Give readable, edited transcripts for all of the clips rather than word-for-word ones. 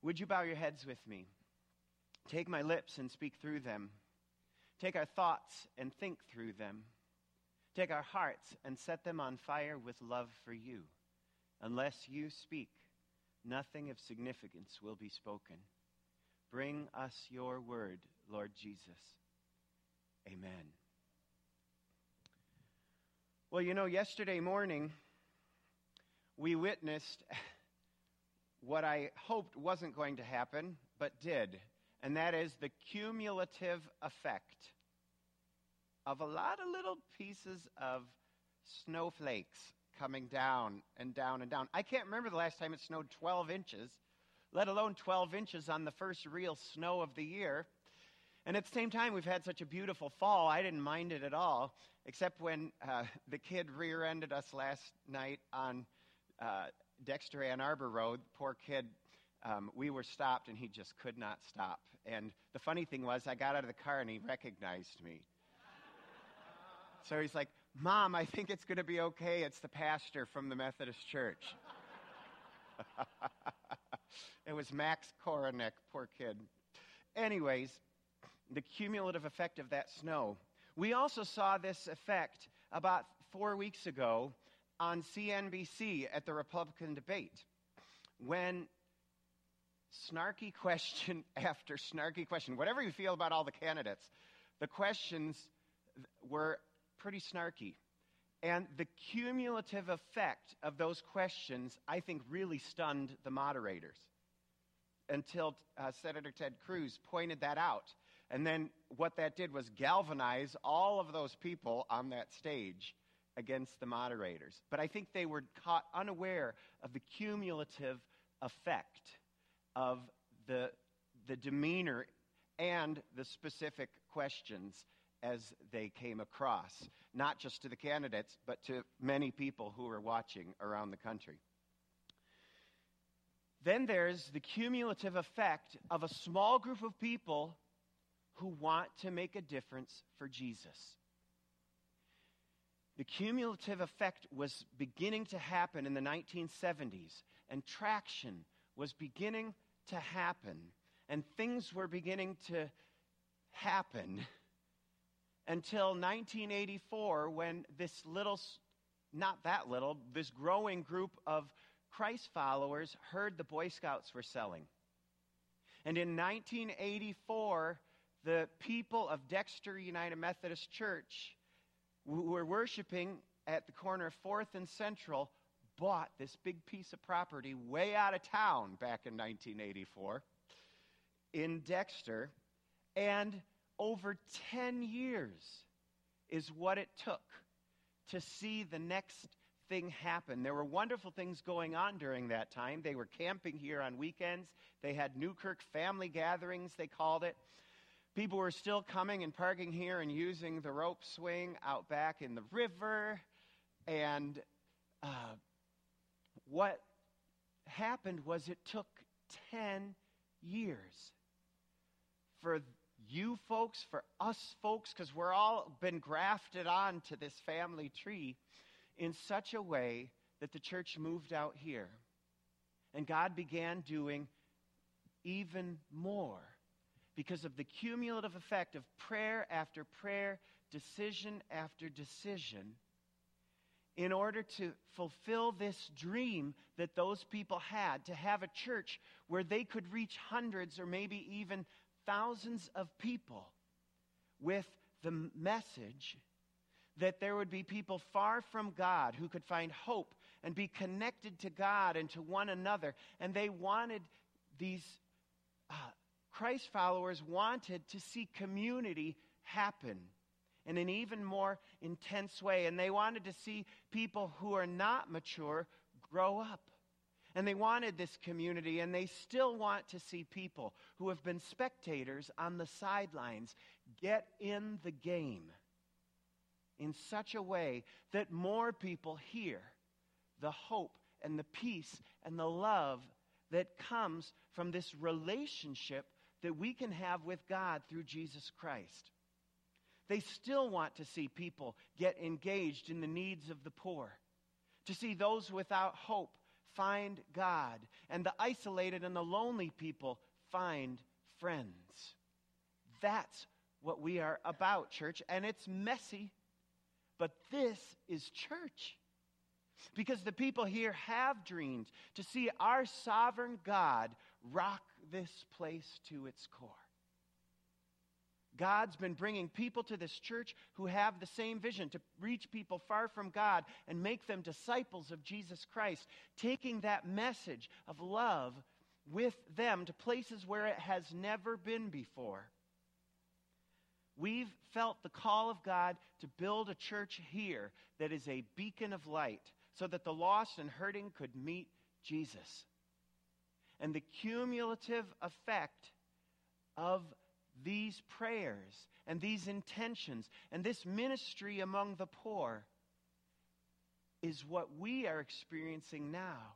Would you bow your heads with me? Take my lips and speak through them. Take our thoughts and think through them. Take our hearts and set them on fire with love for you. Unless you speak, nothing of significance will be spoken. Bring us your word, Lord Jesus. Amen. Well, yesterday morning, we witnessed what I hoped wasn't going to happen, but did. And that is the cumulative effect of a lot of little pieces of snowflakes coming down and down and down. I can't remember the last time it snowed 12 inches, let alone 12 inches on the first real snow of the year. And at the same time, we've had such a beautiful fall, I didn't mind it at all, except when the kid rear-ended us last night on Dexter Ann Arbor Road. Poor kid, we were stopped and he just could not stop. And the funny thing was, I got out of the car and he recognized me. So he's like, "Mom, I think it's going to be okay. It's the pastor from the Methodist Church." It was Max Koronek, poor kid. Anyways, the cumulative effect of that snow. We also saw this effect about 4 weeks ago on CNBC at the Republican debate, when snarky question after snarky question, whatever you feel about all the candidates, the questions were pretty snarky. And the cumulative effect of those questions, I think, really stunned the moderators until Senator Ted Cruz pointed that out. And then what that did was galvanize all of those people on that stage against the moderators. But I think they were caught unaware of the cumulative effect of the demeanor and the specific questions as they came across, not just to the candidates, but to many people who were watching around the country. Then there's the cumulative effect of a small group of people who want to make a difference for Jesus. The cumulative effect was beginning to happen in the 1970s, and traction was beginning to happen, and things were beginning to happen until 1984, when this growing group of Christ followers heard the Boy Scouts were selling. And in 1984, the people of Dexter United Methodist Church, who were worshiping at the corner of 4th and Central, bought this big piece of property way out of town back in 1984 in Dexter. And over 10 years is what it took to see the next thing happen. There were wonderful things going on during that time. They were camping here on weekends. They had Newkirk family gatherings, they called it. People were still coming and parking here and using the rope swing out back in the river. And what happened was it took 10 years for you folks, for us folks, because we're all been grafted on to this family tree in such a way that the church moved out here. And God began doing even more because of the cumulative effect of prayer after prayer, decision after decision, in order to fulfill this dream that those people had, to have a church where they could reach hundreds or maybe even thousands of people with the message that there would be people far from God who could find hope and be connected to God and to one another. And they wanted these Christ followers wanted to see community happen in an even more intense way. And they wanted to see people who are not mature grow up. And they wanted this community, and they still want to see people who have been spectators on the sidelines get in the game in such a way that more people hear the hope and the peace and the love that comes from this relationship that we can have with God through Jesus Christ. They still want to see people get engaged in the needs of the poor, to see those without hope find God, and the isolated and the lonely people find friends. That's what we are about, church, and it's messy, but this is church. Because the people here have dreamed to see our sovereign God rock this place to its core. God's been bringing people to this church who have the same vision, to reach people far from God and make them disciples of Jesus Christ, taking that message of love with them to places where it has never been before. We've felt the call of God to build a church here that is a beacon of light so that the lost and hurting could meet Jesus. And the cumulative effect of these prayers and these intentions and this ministry among the poor is what we are experiencing now.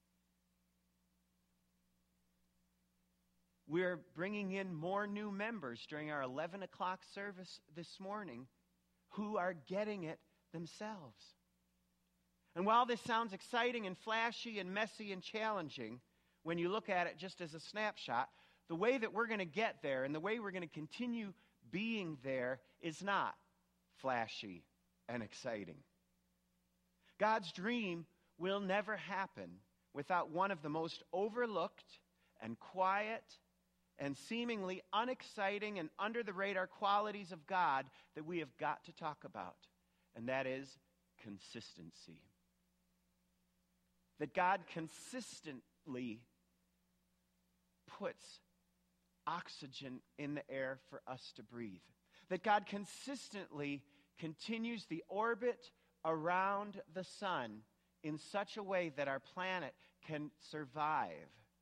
We're bringing in more new members during our 11 o'clock service this morning who are getting it themselves. And while this sounds exciting and flashy and messy and challenging, when you look at it just as a snapshot, the way that we're going to get there and the way we're going to continue being there is not flashy and exciting. God's dream will never happen without one of the most overlooked and quiet and seemingly unexciting and under-the-radar qualities of God that we have got to talk about, and that is consistency. That God consistently puts oxygen in the air for us to breathe. That God consistently continues the orbit around the sun in such a way that our planet can survive.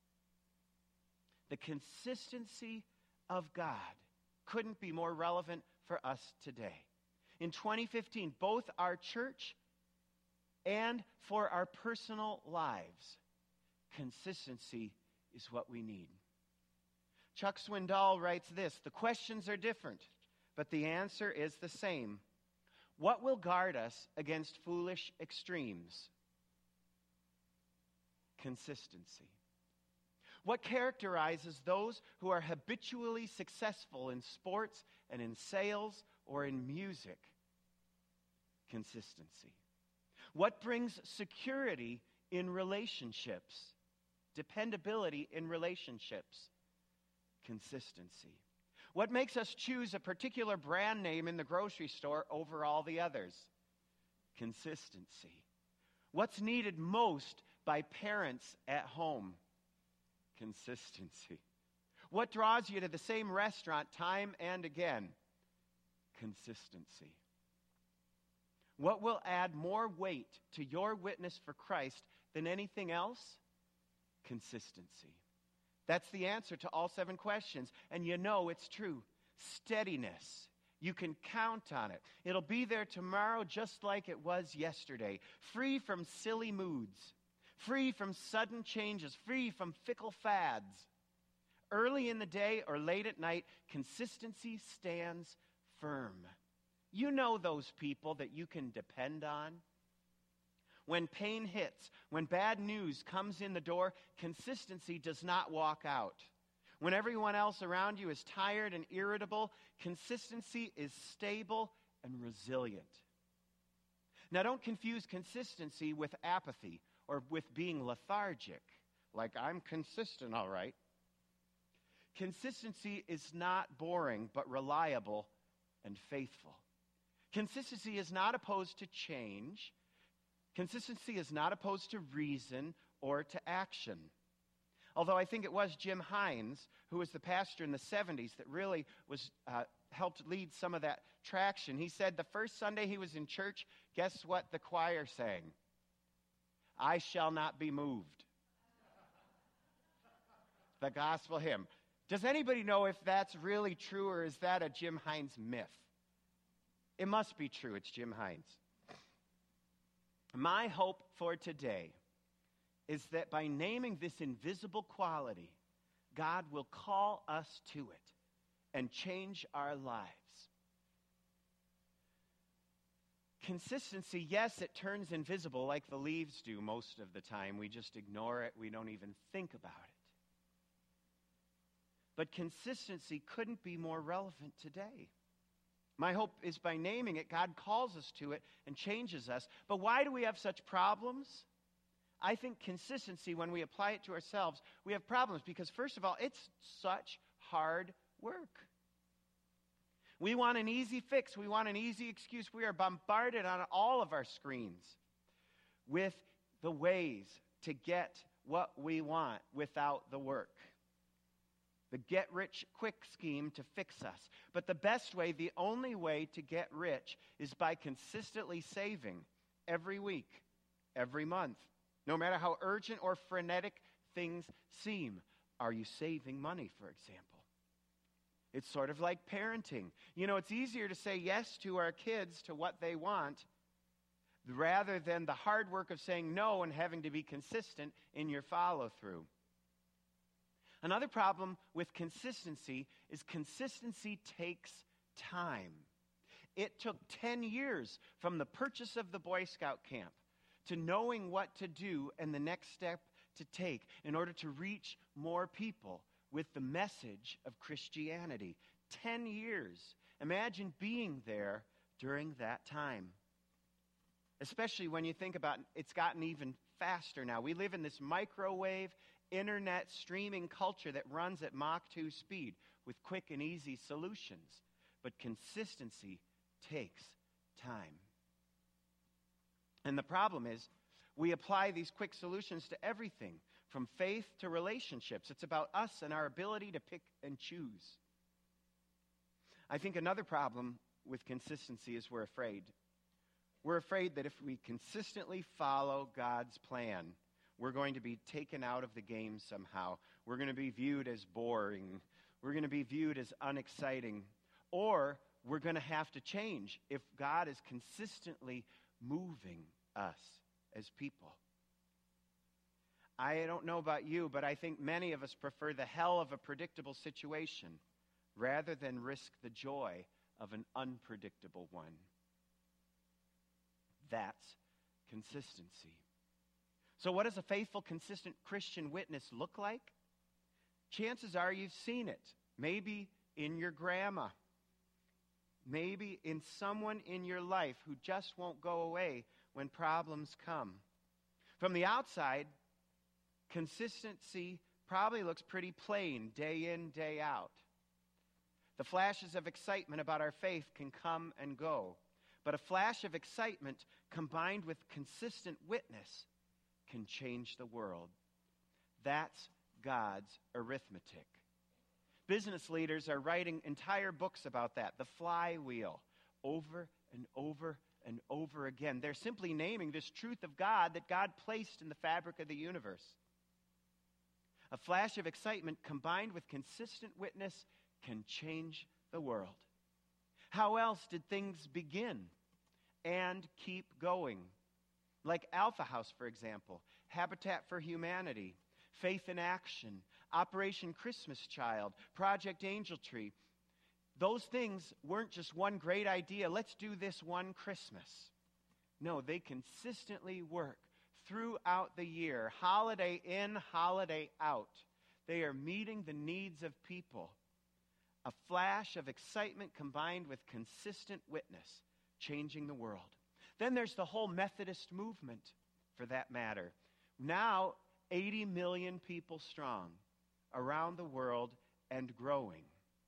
The consistency of God couldn't be more relevant for us today. In 2015, both our church and for our personal lives, consistency is what we need. Chuck Swindoll writes this: the questions are different, but the answer is the same. What will guard us against foolish extremes? Consistency. What characterizes those who are habitually successful in sports and in sales or in music? Consistency. What brings security in relationships? Dependability in relationships? Consistency. What makes us choose a particular brand name in the grocery store over all the others? Consistency. What's needed most by parents at home? Consistency. What draws you to the same restaurant time and again? Consistency. What will add more weight to your witness for Christ than anything else? Consistency. That's the answer to all 7 questions. And you know it's true. Steadiness. You can count on it. It'll be there tomorrow just like it was yesterday. Free from silly moods. Free from sudden changes. Free from fickle fads. Early in the day or late at night, consistency stands firm. You know those people that you can depend on. When pain hits, when bad news comes in the door, consistency does not walk out. When everyone else around you is tired and irritable, consistency is stable and resilient. Now, don't confuse consistency with apathy or with being lethargic, like I'm consistent, all right. Consistency is not boring, but reliable and faithful. Consistency is not opposed to change. Consistency is not opposed to reason or to action. Although I think it was Jim Hines, who was the pastor in the 70s, that really was helped lead some of that traction. He said the first Sunday he was in church, guess what the choir sang? I shall not be moved. The gospel hymn. Does anybody know if that's really true, or is that a Jim Hines myth? It must be true. It's Jim Hines. My hope for today is that by naming this invisible quality, God will call us to it and change our lives. Consistency, yes, it turns invisible like the leaves do most of the time. We just ignore it. We don't even think about it. But consistency couldn't be more relevant today. My hope is by naming it, God calls us to it and changes us. But why do we have such problems? I think consistency, when we apply it to ourselves, we have problems because, first of all, it's such hard work. We want an easy fix. We want an easy excuse. We are bombarded on all of our screens with the ways to get what we want without the work. The get-rich-quick scheme to fix us. But the best way, the only way to get rich is by consistently saving every week, every month. No matter how urgent or frenetic things seem. Are you saving money, for example? It's sort of like parenting. You know, it's easier to say yes to our kids to what they want rather than the hard work of saying no and having to be consistent in your follow-through. Another problem with consistency is consistency takes time. It took 10 years from the purchase of the Boy Scout camp to knowing what to do and the next step to take in order to reach more people with the message of Christianity. 10 years. Imagine being there during that time. Especially when you think about it's gotten even faster now. We live in this microwave, internet streaming culture that runs at Mach 2 speed with quick and easy solutions. But consistency takes time. And the problem is, we apply these quick solutions to everything, from faith to relationships. It's about us and our ability to pick and choose. I think another problem with consistency is we're afraid. We're afraid that if we consistently follow God's plan, we're going to be taken out of the game somehow. We're going to be viewed as boring. We're going to be viewed as unexciting. Or we're going to have to change if God is consistently moving us as people. I don't know about you, but I think many of us prefer the hell of a predictable situation rather than risk the joy of an unpredictable one. That's consistency. So what does a faithful, consistent Christian witness look like? Chances are you've seen it. Maybe in your grandma. Maybe in someone in your life who just won't go away when problems come. From the outside, consistency probably looks pretty plain day in, day out. The flashes of excitement about our faith can come and go. But a flash of excitement combined with consistent witness can change the world. That's God's arithmetic. Business leaders are writing entire books about that, the flywheel, over and over and over again. They're simply naming this truth of God that God placed in the fabric of the universe. A flash of excitement combined with consistent witness can change the world. How else did things begin and keep going? Like Alpha House, for example, Habitat for Humanity, Faith in Action, Operation Christmas Child, Project Angel Tree. Those things weren't just one great idea, let's do this one Christmas. No, they consistently work throughout the year, holiday in, holiday out. They are meeting the needs of people. A flash of excitement combined with consistent witness, changing the world. Then there's the whole Methodist movement, for that matter. Now, 80 million people strong around the world and growing.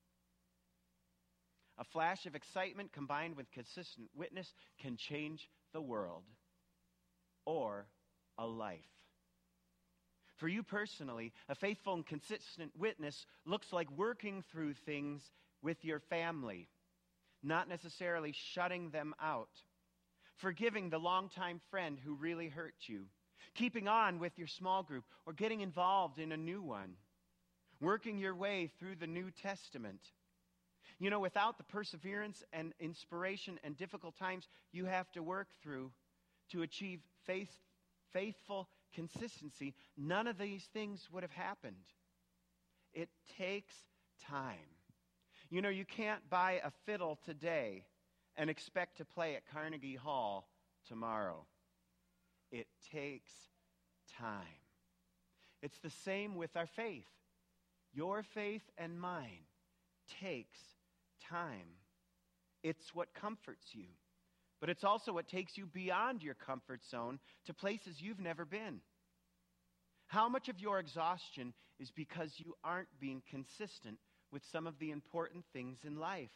A flash of excitement combined with consistent witness can change the world or a life. For you personally, a faithful and consistent witness looks like working through things with your family, not necessarily shutting them out. Forgiving the longtime friend who really hurt you. Keeping on with your small group or getting involved in a new one. Working your way through the New Testament. You know, without the perseverance and inspiration and difficult times you have to work through to achieve faithful consistency, none of these things would have happened. It takes time. You know, you can't buy a fiddle today and expect to play at Carnegie Hall tomorrow. It takes time. It's the same with our faith. Your faith and mine takes time. It's what comforts you, but it's also what takes you beyond your comfort zone to places you've never been. How much of your exhaustion is because you aren't being consistent with some of the important things in life?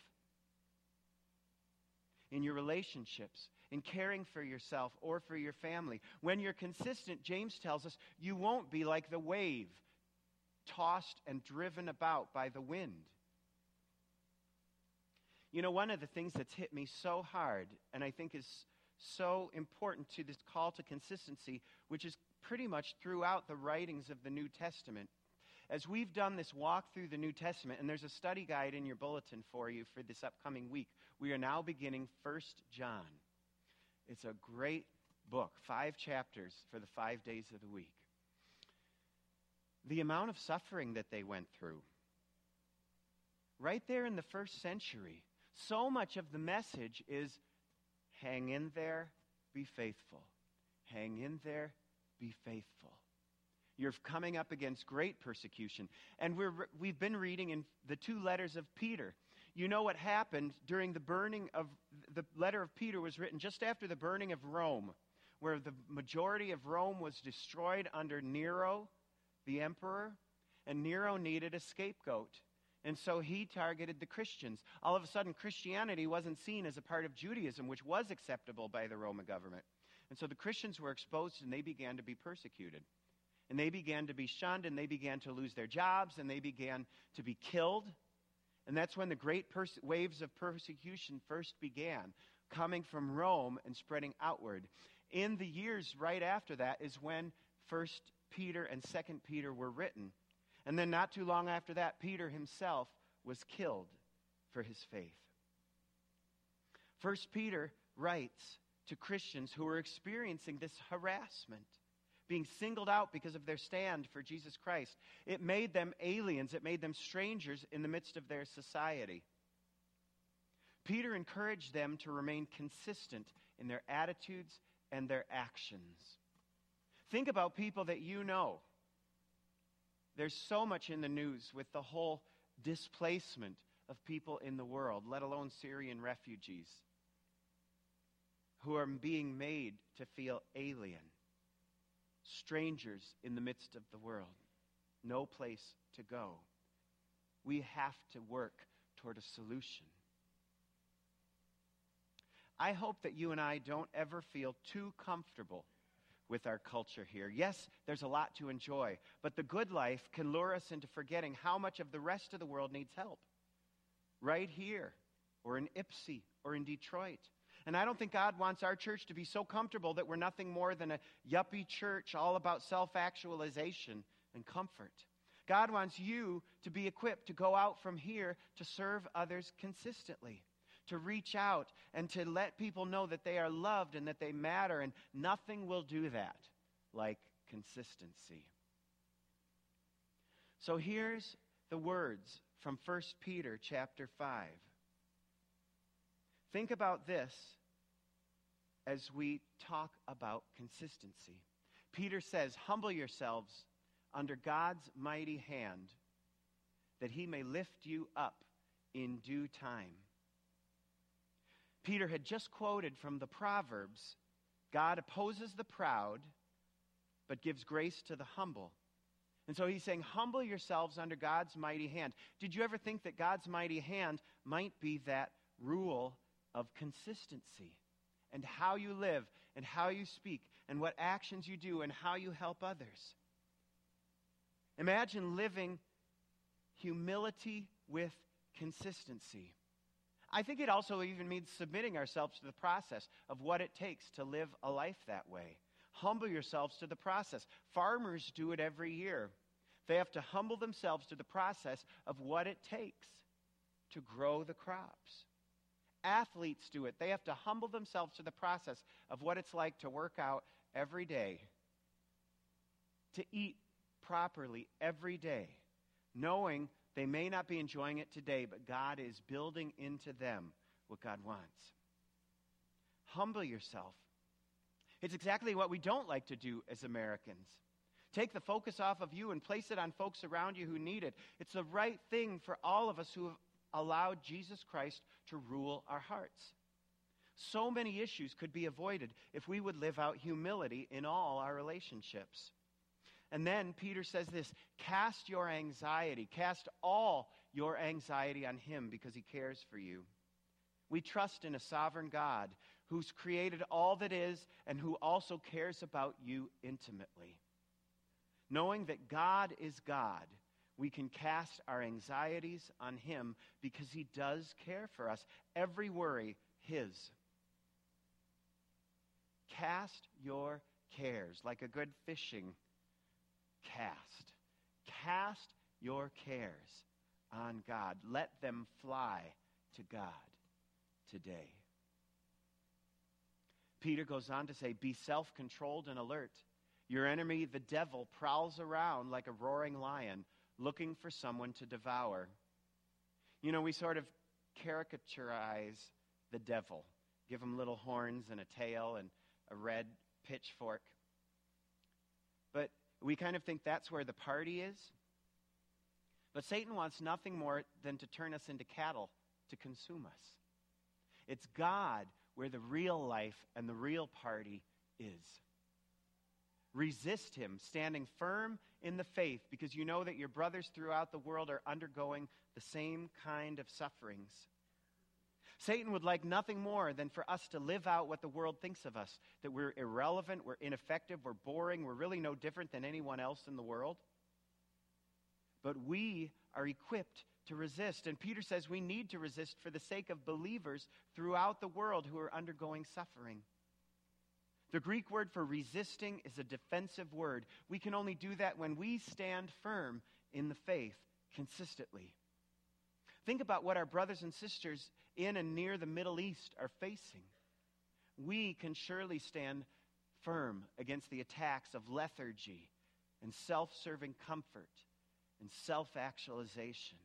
In your relationships, in caring for yourself or for your family. When you're consistent, James tells us, you won't be like the wave, tossed and driven about by the wind. You know, one of the things that's hit me so hard, and I think is so important to this call to consistency, which is pretty much throughout the writings of the New Testament. As we've done this walk through the New Testament, and there's a study guide in your bulletin for you for this upcoming week, we are now beginning 1 John. It's a great book, 5 chapters for the 5 days of the week. The amount of suffering that they went through, right there in the first century, so much of the message is hang in there, be faithful. Hang in there, be faithful. You're coming up against great persecution. And we've been reading in the 2 letters of Peter. You know what happened during the burning of, the letter of Peter was written just after the burning of Rome, where the majority of Rome was destroyed under Nero, the emperor, and Nero needed a scapegoat. And so he targeted the Christians. All of a sudden, Christianity wasn't seen as a part of Judaism, which was acceptable by the Roman government. And so the Christians were exposed, and they began to be persecuted. And they began to be shunned, and they began to lose their jobs, and they began to be killed. And that's when the great waves of persecution first began, coming from Rome and spreading outward. In the years right after that is when 1 Peter and 2 Peter were written. And then not too long after that, Peter himself was killed for his faith. 1 Peter writes to Christians who are experiencing this harassment, being singled out because of their stand for Jesus Christ. It made them aliens. It made them strangers in the midst of their society. Peter encouraged them to remain consistent in their attitudes and their actions. Think about people that you know. There's so much in the news with the whole displacement of people in the world, let alone Syrian refugees, who are being made to feel alien. Strangers in the midst of the world. No place to go. We have to work toward a solution. I hope that you and I don't ever feel too comfortable with our culture here. Yes, there's a lot to enjoy, but the good life can lure us into forgetting how much of the rest of the world needs help. Right here, or in Ypsi, or in Detroit. And I don't think God wants our church to be so comfortable that we're nothing more than a yuppie church all about self-actualization and comfort. God wants you to be equipped to go out from here to serve others consistently, to reach out and to let people know that they are loved and that they matter, and nothing will do that like consistency. So here's the words from 1 Peter chapter 5. Think about this as we talk about consistency. Peter says, humble yourselves under God's mighty hand, that he may lift you up in due time. Peter had just quoted from the Proverbs, God opposes the proud, but gives grace to the humble. And so he's saying, humble yourselves under God's mighty hand. Did you ever think that God's mighty hand might be that rule of consistency, and how you live, and how you speak, and what actions you do, and how you help others? Imagine living humility with consistency. I think it also even means submitting ourselves to the process of what it takes to live a life that way. Humble yourselves to the process. Farmers do it every year. They have to humble themselves to the process of what it takes to grow the crops. Athletes do it. They have to humble themselves to the process of what it's like to work out every day, to eat properly every day, knowing they may not be enjoying it today, but God is building into them what God wants. Humble yourself. It's exactly what we don't like to do as Americans. Take the focus off of you and place it on folks around you who need it. It's the right thing for all of us who have allowed Jesus Christ to rule our hearts. So many issues could be avoided if we would live out humility in all our relationships. And then Peter says this, cast your anxiety, cast all your anxiety on him because he cares for you. We trust in a sovereign God who's created all that is and who also cares about you intimately. Knowing that God is God, we can cast our anxieties on him because he does care for us. Every worry, his. Cast your cares like a good fishing cast. Cast your cares on God. Let them fly to God today. Peter goes on to say, be self-controlled and alert. Your enemy, the devil, prowls around like a roaring lion, looking for someone to devour. You know, we sort of caricaturize the devil, give him little horns and a tail and a red pitchfork. But we kind of think that's where the party is. But Satan wants nothing more than to turn us into cattle to consume us. It's God where the real life and the real party is. Resist him, standing firm in the faith, because you know that your brothers throughout the world are undergoing the same kind of sufferings. Satan would like nothing more than for us to live out what the world thinks of us, that we're irrelevant, we're ineffective, we're boring, we're really no different than anyone else in the world. But we are equipped to resist. And Peter says we need to resist for the sake of believers throughout the world who are undergoing suffering. The Greek word for resisting is a defensive word. We can only do that when we stand firm in the faith consistently. Think about what our brothers and sisters in and near the Middle East are facing. We can surely stand firm against the attacks of lethargy and self-serving comfort and self-actualization.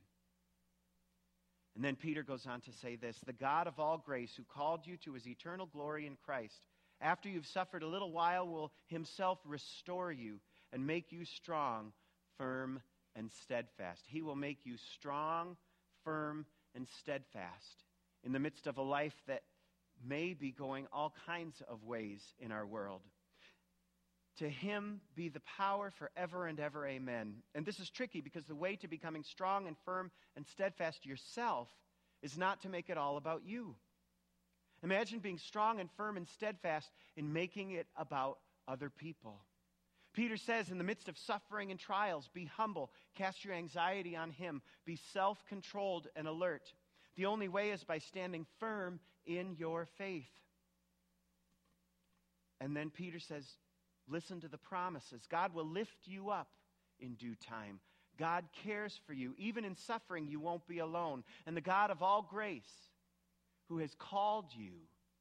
And then Peter goes on to say this, the God of all grace who called you to his eternal glory in Christ, after you've suffered a little while, will himself restore you and make you strong, firm, and steadfast. He will make you strong, firm, and steadfast in the midst of a life that may be going all kinds of ways in our world. To him be the power forever and ever, amen. And this is tricky because the way to becoming strong and firm and steadfast yourself is not to make it all about you. Imagine being strong and firm and steadfast in making it about other people. Peter says in the midst of suffering and trials, be humble, cast your anxiety on him, be self-controlled and alert. The only way is by standing firm in your faith. And then Peter says, listen to the promises. God will lift you up in due time. God cares for you. Even in suffering, you won't be alone. And the God of all grace, who has called you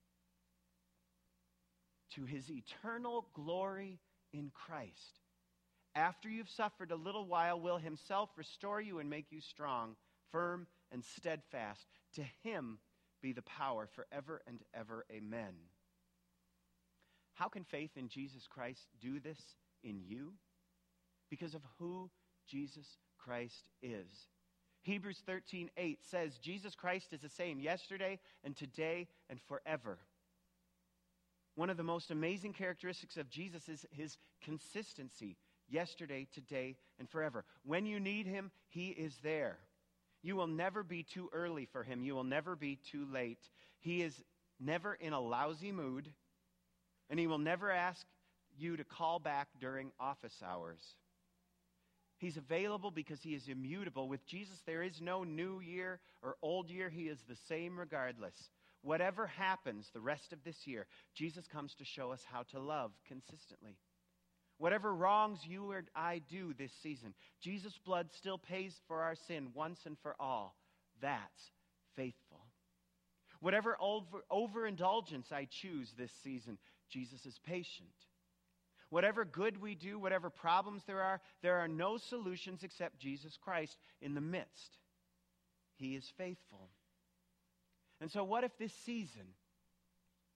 to his eternal glory in Christ, after you've suffered a little while, will himself restore you and make you strong, firm, and steadfast. To him be the power forever and ever. Amen. How can faith in Jesus Christ do this in you? Because of who Jesus Christ is. Hebrews 13:8 says, Jesus Christ is the same yesterday and today and forever. One of the most amazing characteristics of Jesus is his consistency, yesterday, today, and forever. When you need him, he is there. You will never be too early for him. You will never be too late. He is never in a lousy mood, and he will never ask you to call back during office hours. He's available because he is immutable. With Jesus, there is no new year or old year. He is the same regardless. Whatever happens the rest of this year, Jesus comes to show us how to love consistently. Whatever wrongs you or I do this season, Jesus' blood still pays for our sin once and for all. That's faithful. Whatever overindulgence I choose this season, Jesus is patient. Whatever good we do, whatever problems there are no solutions except Jesus Christ in the midst. He is faithful. And so what if this season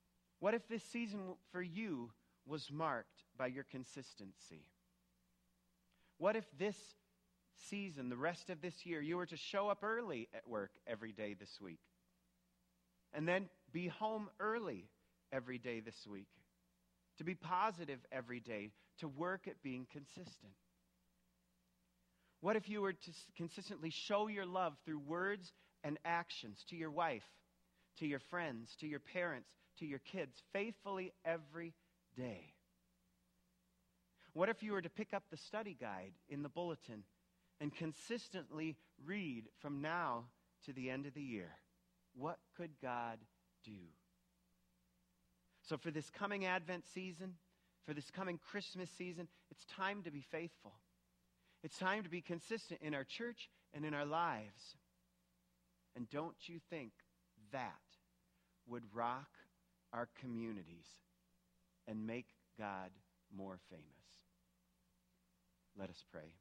What if this season for you was marked by your consistency? What if this season, the rest of this year, you were to show up early at work every day this week, and then be home early every day this week, to be positive every day, to work at being consistent? What if you were to consistently show your love through words and actions to your wife, to your friends, to your parents, to your kids, faithfully every day? What if you were to pick up the study guide in the bulletin and consistently read from now to the end of the year? What could God do? So for this coming Advent season, for this coming Christmas season, it's time to be faithful. It's time to be consistent in our church and in our lives. And don't you think that would rock our communities and make God more famous? Let us pray.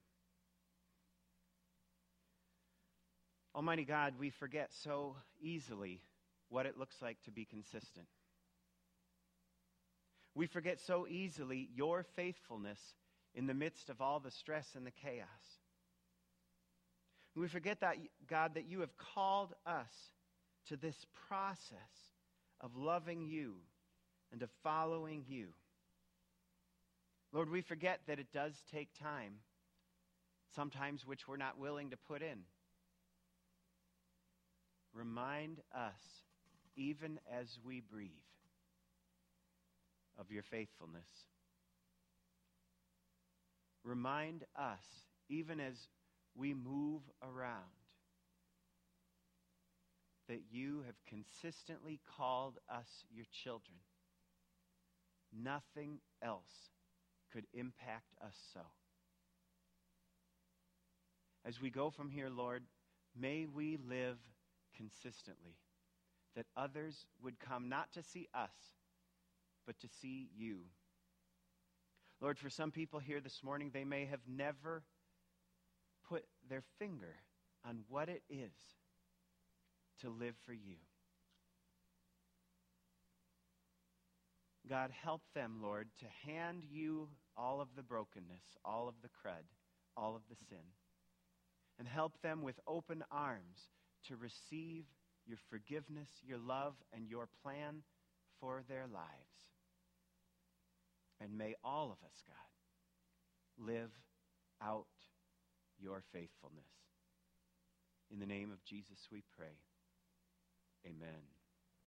Almighty God, we forget so easily what it looks like to be consistent. We forget so easily your faithfulness in the midst of all the stress and the chaos. We forget that, God, that you have called us to this process of loving you and of following you. Lord, we forget that it does take time, sometimes which we're not willing to put in. Remind us, even as we breathe, of your faithfulness. Remind us, even as we move around, that you have consistently called us your children. Nothing else could impact us so. As we go from here, Lord, may we live consistently, that others would come not to see us, but to see you. Lord, for some people here this morning, they may have never put their finger on what it is to live for you. God, help them, Lord, to hand you all of the brokenness, all of the crud, all of the sin, and help them with open arms to receive your forgiveness, your love, and your plan for their lives. And may all of us, God, live out your faithfulness. In the name of Jesus we pray. Amen.